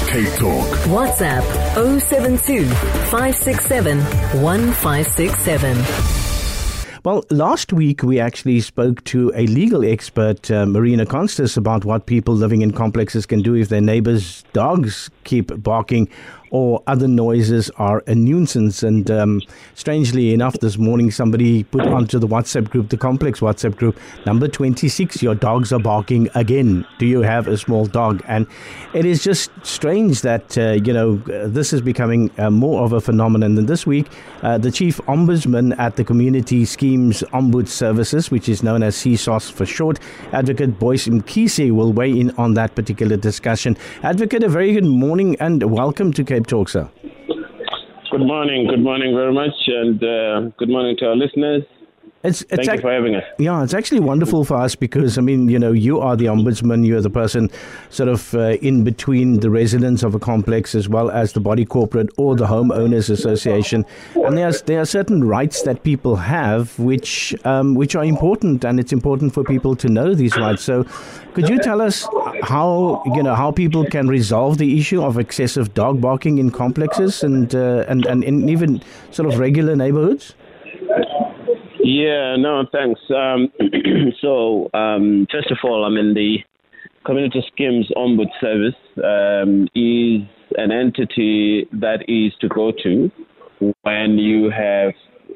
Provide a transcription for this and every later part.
Cape Talk. WhatsApp 072 567 1567. Well, last week we actually spoke to a legal expert, Marina Constas, about what people living in complexes can do if their neighbors' dogs keep barking or other noises are a nuisance. And strangely enough, this morning somebody put onto the WhatsApp group, the complex WhatsApp group, number 26, your dogs are barking again. Do you have a small dog? And it is just strange that, this is becoming more of a phenomenon. And this week, the Chief Ombudsman at the Community Schemes Ombud Services, which is known as CSOS for short, Advocate Boyce Mkhize, will weigh in on that particular discussion. Advocate, a very good morning and welcome to Cape Talk, sir. Good morning very much, and good morning to our listeners. Thank you for having us. Yeah, it's actually wonderful for us because, you are the ombudsman, you're the person sort of in between the residents of a complex as well as the body corporate or the homeowners association. And there are certain rights that people have which are important, and it's important for people to know these rights. So could you tell us how people can resolve the issue of excessive dog barking in complexes and in even sort of regular neighborhoods? Yeah, no, thanks. So, first of all, the Community Schemes Ombud Service is an entity that is to go to when you have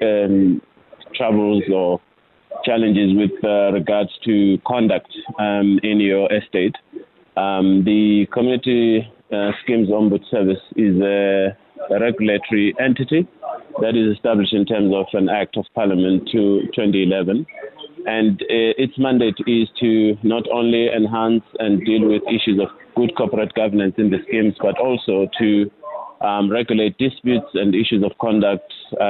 troubles or challenges with regards to conduct in your estate. The Community Schemes Ombud Service is a regulatory entity that is established in terms of an Act of Parliament to 2011. And its mandate is to not only enhance and deal with issues of good corporate governance in the schemes, but also to regulate disputes and issues of conduct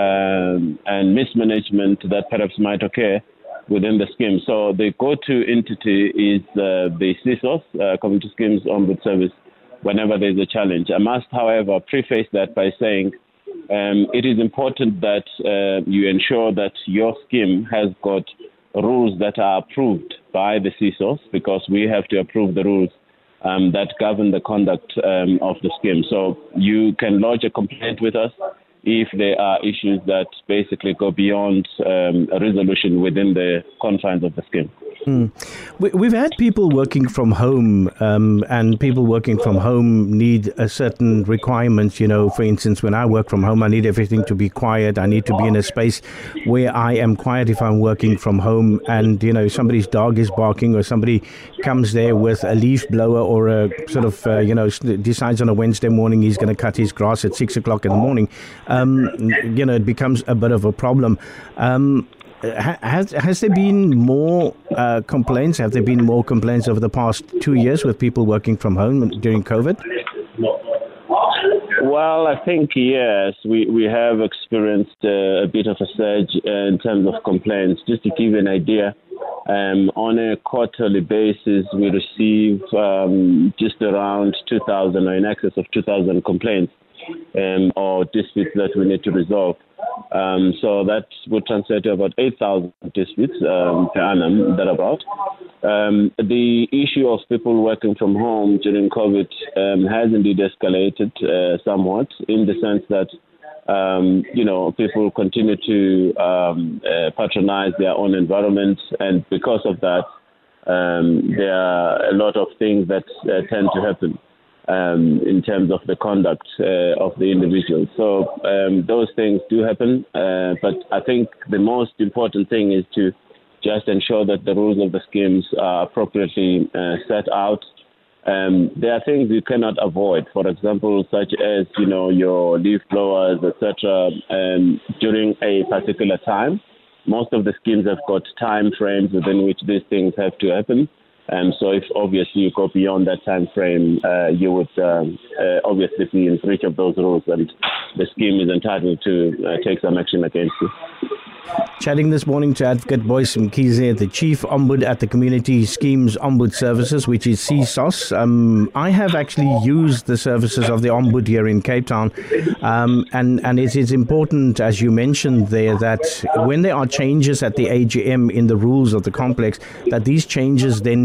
and mismanagement that perhaps might occur within the scheme. So the go-to entity is the CSOS, Community Schemes Ombud Service, whenever there's a challenge. I must, however, preface that by saying it is important that you ensure that your scheme has got rules that are approved by the CSOS, because we have to approve the rules that govern the conduct of the scheme. So you can lodge a complaint with us if there are issues that basically go beyond a resolution within the confines of the scheme. We've had people working from home, and people working from home need a certain requirements. For instance, when I work from home, I need everything to be quiet. I need to be in a space where I am quiet if I'm working from home. And, if somebody's dog is barking or somebody comes there with a leaf blower or a sort of, decides on a Wednesday morning he's going to cut his grass at 6 o'clock in the morning, it becomes a bit of a problem. Has there been more complaints? Have there been more complaints over the past 2 years with people working from home during COVID? Well, I think, yes, we have experienced a bit of a surge in terms of complaints. Just to give you an idea, on a quarterly basis, we receive just around 2,000 or in excess of 2,000 complaints or disputes that we need to resolve. So that would translate to about 8,000 disputes per annum, thereabout. The issue of people working from home during COVID has indeed escalated somewhat, in the sense that, people continue to patronize their own environment, and because of that, there are a lot of things that tend to happen in terms of the conduct of the individual. So those things do happen, but I think the most important thing is to just ensure that the rules of the schemes are appropriately set out. There are things you cannot avoid, for example, such as, your leaf blowers, etc., during a particular time. Most of the schemes have got time frames within which these things have to happen. So if obviously you go beyond that time frame, you would obviously be in breach of those rules, and the scheme is entitled to take some action against you. Chatting this morning to Advocate Boyce Mkhize, the Chief Ombud at the Community Schemes Ombud Services, which is CSOS. I have actually used the services of the Ombud here in Cape Town, and it is important, as you mentioned there, that when there are changes at the AGM in the rules of the complex, that these changes then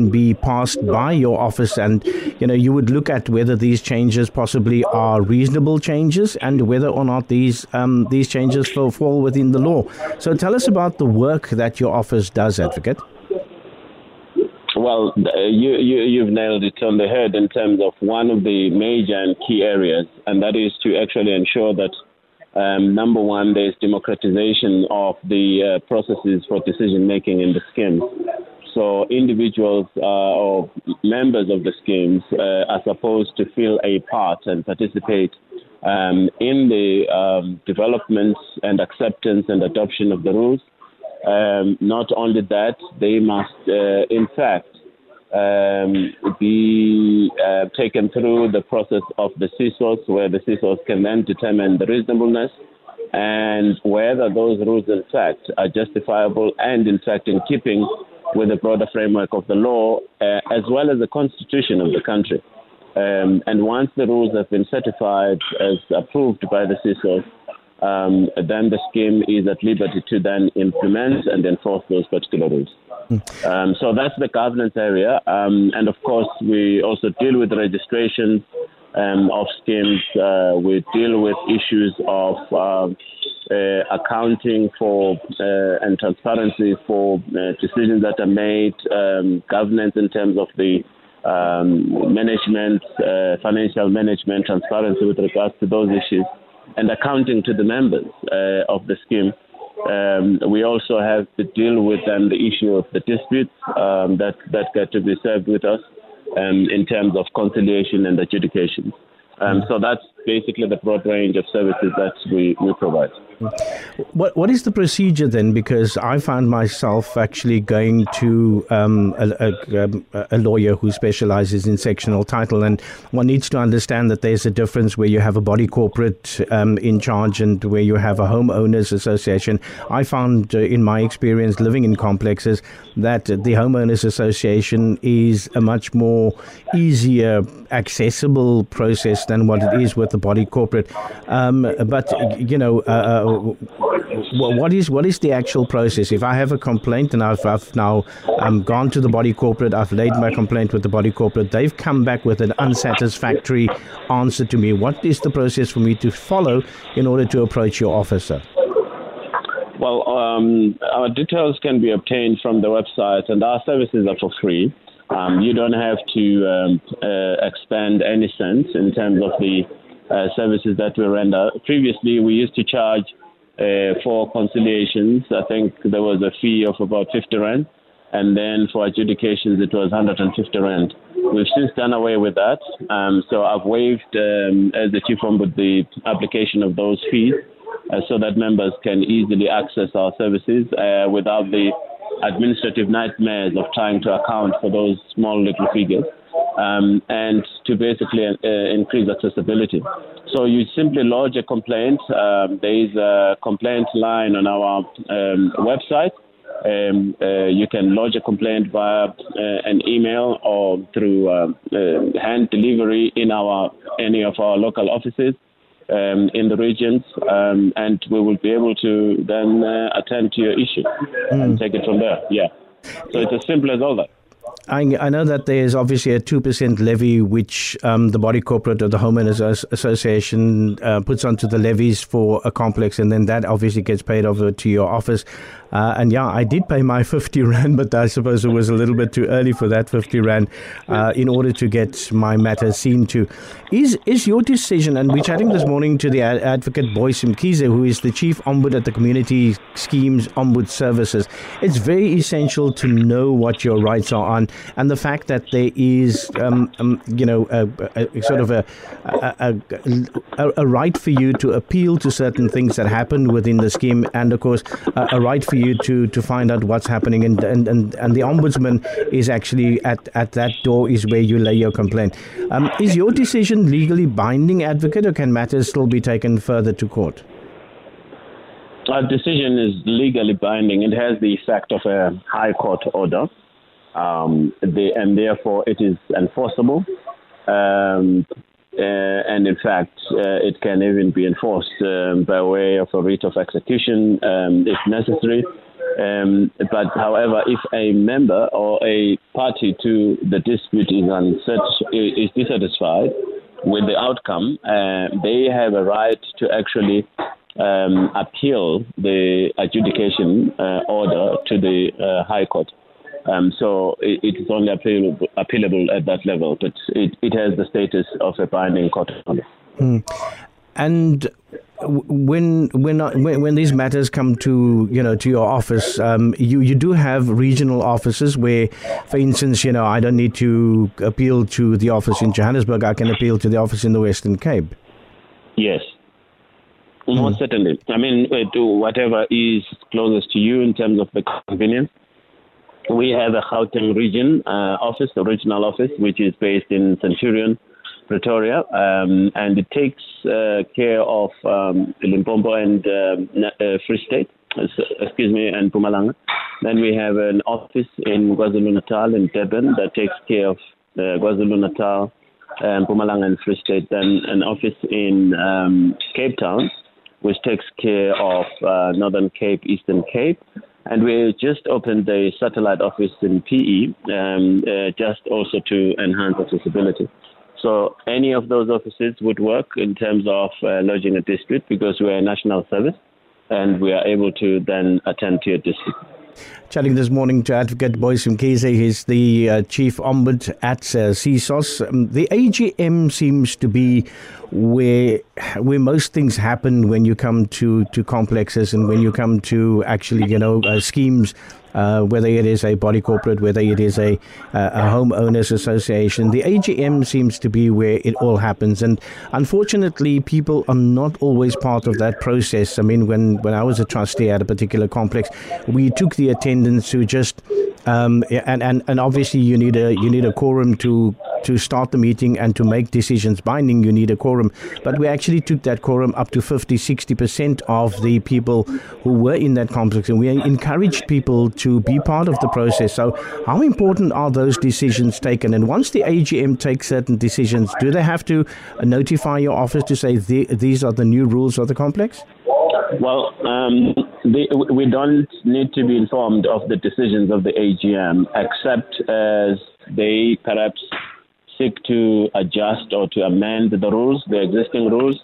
can be passed by your office, and you would look at whether these changes possibly are reasonable changes and whether or not these changes fall within the law. So tell us about the work that your office does, Advocate. Well, you've nailed it on the head in terms of one of the major and key areas, and that is to actually ensure that, number one, there's democratization of the processes for decision-making in the schemes. So individuals or members of the schemes are supposed to feel a part and participate in the development and acceptance and adoption of the rules. Not only that, they must, in fact, be taken through the process of the CSOs, where the CSOs can then determine the reasonableness and whether those rules, in fact, are justifiable and, in fact, in keeping with the broader framework of the law, as well as the constitution of the country. And once the rules have been certified as approved by the CSOs, then the scheme is at liberty to then implement and enforce those particular rules. So that's the governance area. And of course, we also deal with registration of schemes. We deal with issues of accounting for and transparency for decisions that are made, governance in terms of the management, financial management, transparency with regards to those issues, and accounting to the members of the scheme. We also have to deal with the issue of the disputes that get to be served with us in terms of conciliation and adjudication. So that's basically the broad range of services that we provide. What is the procedure then? Because I found myself actually going to a lawyer who specializes in sectional title, and one needs to understand that there's a difference where you have a body corporate in charge and where you have a homeowners association. I found in my experience living in complexes that the homeowners association is a much more easier, accessible process than what it is with the body corporate. What is the actual process? If I have a complaint and I've now gone to the body corporate, I've laid my complaint with the body corporate, they've come back with an unsatisfactory answer to me. What is the process for me to follow in order to approach your officer? Well, our details can be obtained from the website, and our services are for free. You don't have to expend any cents in terms of the services that we render. Previously, we used to charge for conciliations. I think there was a fee of about 50 Rand, and then for adjudications it was 150 Rand. We've since done away with that. So I've waived, as the Chief Ombudsman, the application of those fees so that members can easily access our services without the administrative nightmares of trying to account for those small little figures. And to basically increase accessibility. So you simply lodge a complaint. There is a complaint line on our website. You can lodge a complaint via an email or through hand delivery in any of our local offices in the regions, and we will be able to then attend to your issue and take it from there. Yeah. So it's as simple as all that. I know that there is obviously a 2% levy which the body corporate or the homeowners association puts onto the levies for a complex, and then that obviously gets paid over to your office. And yeah, I did pay my 50 Rand, but I suppose it was a little bit too early for that 50 Rand in order to get my matter seen to. Is your decision, and we're chatting this morning to the Advocate Boyce Mkhize, who is the Chief Ombud at the Community Schemes Ombud Services. It's very essential to know what your rights are on, and the fact that there is, a right for you to appeal to certain things that happen within the scheme, and of course, a right for you to find out what's happening, and the Ombudsman is actually at that door is where you lay your complaint. Is your decision legally binding, Advocate, or can matters still be taken further to court? Our decision is legally binding. It has the effect of a high court order, and therefore it is enforceable. And in fact, it can even be enforced by way of a writ of execution if necessary. But however, if a member or a party to the dispute is dissatisfied with the outcome, they have a right to actually appeal the adjudication order to the High Court. So it is only appealable at that level, but it has the status of a binding court order. And when these matters come to your office, you do have regional offices where, for instance, I don't need to appeal to the office in Johannesburg. I can appeal to the office in the Western Cape. Yes. Most certainly. I mean, to whatever is closest to you in terms of the convenience. We have a Gauteng region office, the regional office, which is based in Centurion, Pretoria, and it takes care of Limpopo and Free State, and Mpumalanga. Then we have an office in KwaZulu-Natal and Durban that takes care of KwaZulu-Natal, Mpumalanga and Free State. Then an office in Cape Town, which takes care of Northern Cape, Eastern Cape. And we just opened a satellite office in PE, just also to enhance accessibility. So any of those offices would work in terms of lodging a dispute, because we're a national service and we are able to then attend to your dispute. Chatting this morning to Advocate Boyce Mkhize, he's the Chief Ombud at CSOS. The AGM seems to be where most things happen when you come to complexes and when you come to actually, schemes, whether it is a body corporate, whether it is a homeowners association. The AGM seems to be where it all happens. And unfortunately, people are not always part of that process. I mean, when I was a trustee at a particular complex, we took the attendance to just and obviously you need a quorum to start the meeting and to make decisions binding. You need a quorum, but we actually took that quorum up to 50-60% of the people who were in that complex, and we encouraged people to be part of the process. So how important are those decisions taken? And once the AGM takes certain decisions, do they have to notify your office to say these are the new rules of the complex? Well, we don't need to be informed of the decisions of the AGM, except as they perhaps seek to adjust or to amend the rules, the existing rules.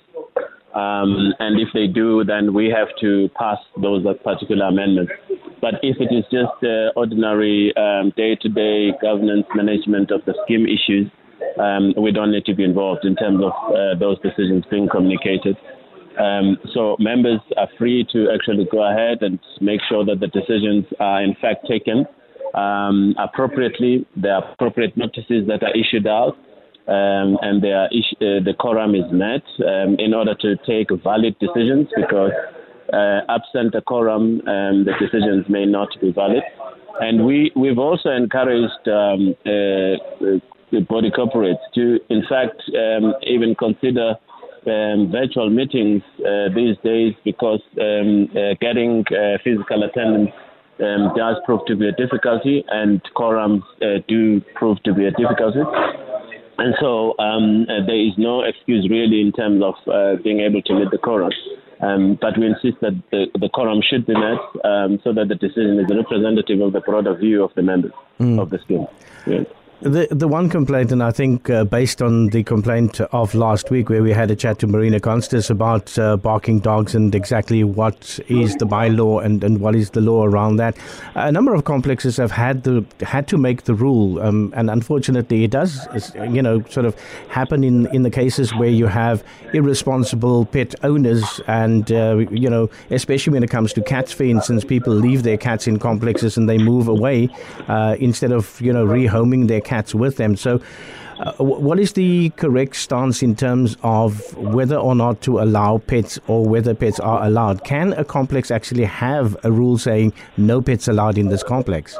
And if they do, then we have to pass those particular amendments. But if it is just ordinary day-to-day governance management of the scheme issues, we don't need to be involved in terms of those decisions being communicated. So members are free to actually go ahead and make sure that the decisions are in fact taken appropriately. There are appropriate notices that are issued out, and the quorum is met in order to take valid decisions, because absent a quorum, the decisions may not be valid. And we've also encouraged the body corporates to, in fact, even consider virtual meetings these days, because getting physical attendance does prove to be a difficulty, and quorums do prove to be a difficulty. And so there is no excuse really in terms of being able to meet the quorum. But we insist that the quorum should be met so that the decision is representative of the broader view of the members of the scheme. Yes. The one complaint, and I think based on the complaint of last week where we had a chat to Marina Constas about barking dogs and exactly what is the bylaw and what is the law around that, a number of complexes have had to make the rule, and unfortunately it does sort of happen in the cases where you have irresponsible pet owners, and especially when it comes to cats, for instance. People leave their cats in complexes and they move away instead of rehoming their cats with them. So what is the correct stance in terms of whether or not to allow pets, or whether pets are allowed? Can a complex actually have a rule saying no pets allowed in this complex?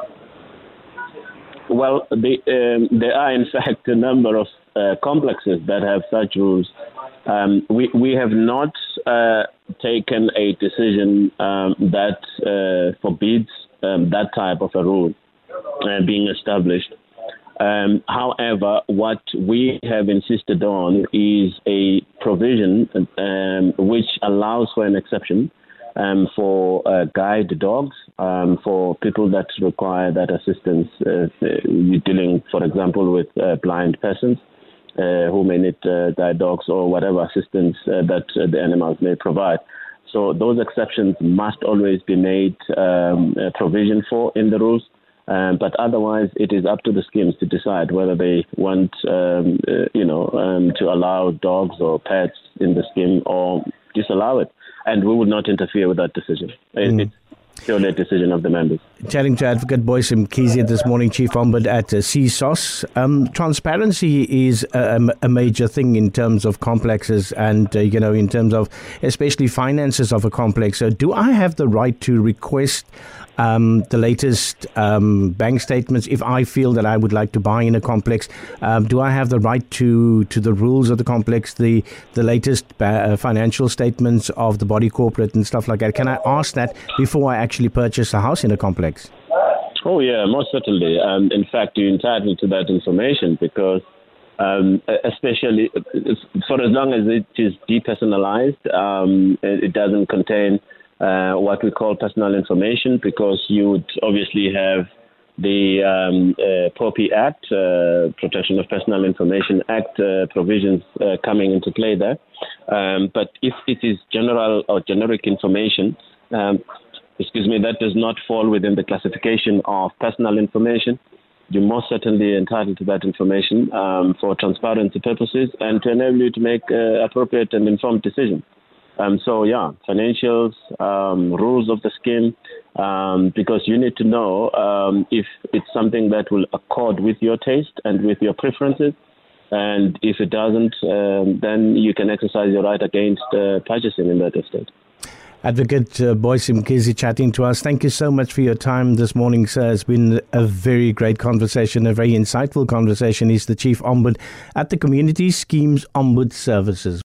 Well, there are in fact a number of complexes that have such rules. We have not taken a decision that forbids that type of a rule being established. However, what we have insisted on is a provision which allows for an exception for guide dogs, for people that require that assistance, dealing, for example, with blind persons who may need guide dogs or whatever assistance that the animals may provide. So those exceptions must always be made provision for in the rules. But otherwise, it is up to the schemes to decide whether they want, to allow dogs or pets in the scheme or disallow it. And we will not interfere with that decision. It's purely a decision of the members. Chatting to Advocate Boyce Mkhize this morning, Chief Ombud at CSOS. Transparency is a major thing in terms of complexes and, in terms of especially finances of a complex. So do I have the right to request the latest bank statements if I feel that I would like to buy in a complex? Do I have the right to the rules of the complex, the latest financial statements of the body corporate and stuff like that? Can I ask that before I actually purchase a house in a complex? Oh, yeah, most certainly. In fact, you're entitled to that information because especially for as long as it is depersonalized, it doesn't contain what we call personal information, because you would obviously have the POPI Act, Protection of Personal Information Act provisions coming into play there. But if it is general or generic information, that does not fall within the classification of personal information, you're most certainly entitled to that information for transparency purposes and to enable you to make appropriate and informed decisions. Financials, rules of the scheme, because you need to know if it's something that will accord with your taste and with your preferences. And if it doesn't, then you can exercise your right against purchasing in that estate. Advocate Boyce Mkhize chatting to us. Thank you so much for your time this morning, sir. It's been a very great conversation, a very insightful conversation. He's the Chief Ombud at the Community Schemes Ombud Services.